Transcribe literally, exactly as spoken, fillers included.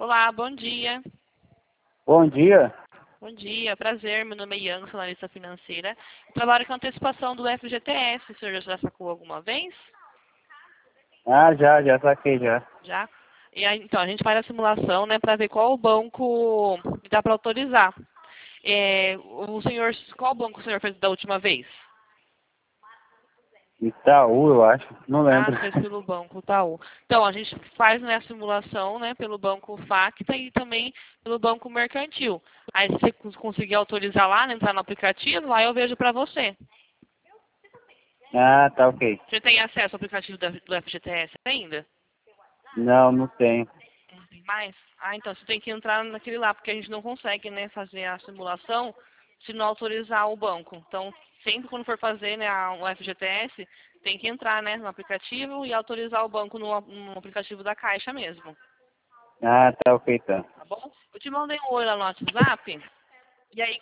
Olá, bom dia. Bom dia. Bom dia, prazer. Meu nome é Ian, sou analista financeira. Trabalho com antecipação do F G T S. O senhor já sacou alguma vez? Ah, já, já saquei já. Já? E aí, então, a gente faz a simulação, né, para ver qual o banco dá para autorizar. É, o senhor, qual banco o senhor fez da última vez? Itaú, eu acho. Não Ah, lembro. fez pelo Banco Itaú. Então, a gente faz, né, a simulação, né, pelo Banco Facta e também pelo Banco Mercantil. Aí, se você cons- conseguir autorizar lá, né, entrar no aplicativo, lá eu vejo para você. Ah, tá ok. Você tem acesso ao aplicativo da- do F G T S ainda? Não, não tenho. Não tem mais? Ah, então você tem que entrar naquele lá, porque a gente não consegue, né, fazer a simulação se não autorizar o banco. Então, sempre quando for fazer, né, a- o F G T S, tem que entrar, né, no aplicativo e autorizar o banco no, no aplicativo da Caixa mesmo. Ah, tá ok, então. Tá bom? Eu te mandei um oi lá no WhatsApp. E aí,